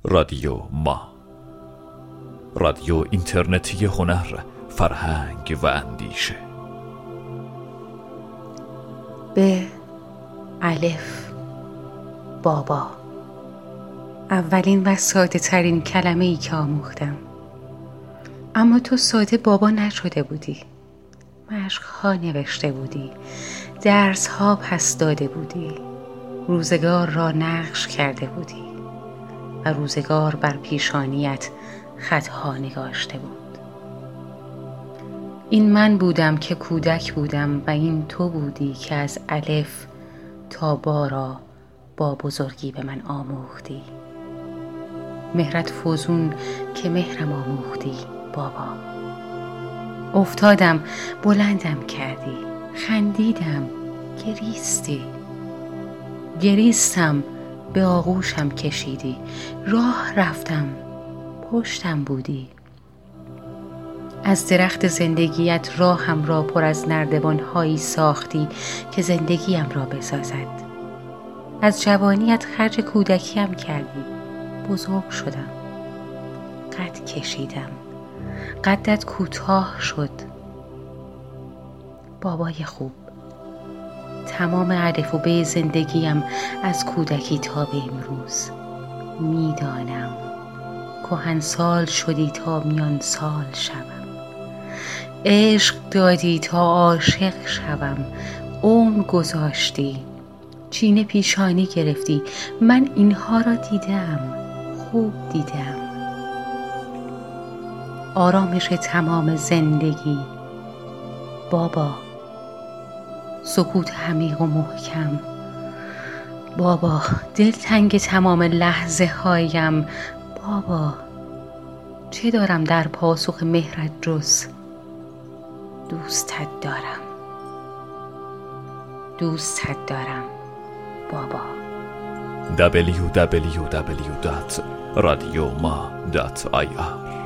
رادیو ما، رادیو اینترنتی هنر، فرهنگ و اندیشه. به الف بابا، اولین و ساده ترین کلمه ای که آموختم. اما تو ساده بابا نشده بودی، مشق‌ها نوشته بودی، درس‌ها پس داده بودی، روزگار را نقش کرده بودی و روزگار بر پیشانیت خطها نگاشته بود. این من بودم که کودک بودم و این تو بودی که از الف تا با را با بزرگی به من آموختی. مهرت فزون که مهرم آموختی بابا. افتادم بلندم کردی، خندیدم گریستم به آغوشم کشیدی، راه رفتم پشتم بودی. از درخت زندگیت راهم را پر از نردبان‌هایی ساختی که زندگیم را بسازد. از جوانیت خرج کودکیم کردی، بزرگ شدم، قد کشیدم، قدت کوتاه شد. بابای خوب، تمام الف و ب زندگیم از کودکی تا به امروز. میدانم کهنسال شدی تا میان سال شوم، عشق دادی تا عاشق شوم، عمر گذاشتی، چینه پیشانی گرفتی. من اینها را دیدم، خوب دیدم. آرامش تمام زندگی بابا، سکوت عمیق و محکم بابا، دلتنگ تمام لحظه هایم بابا. چه دارم در پاسخ مهرت جز دوستت دارم بابا. www.radioma.ir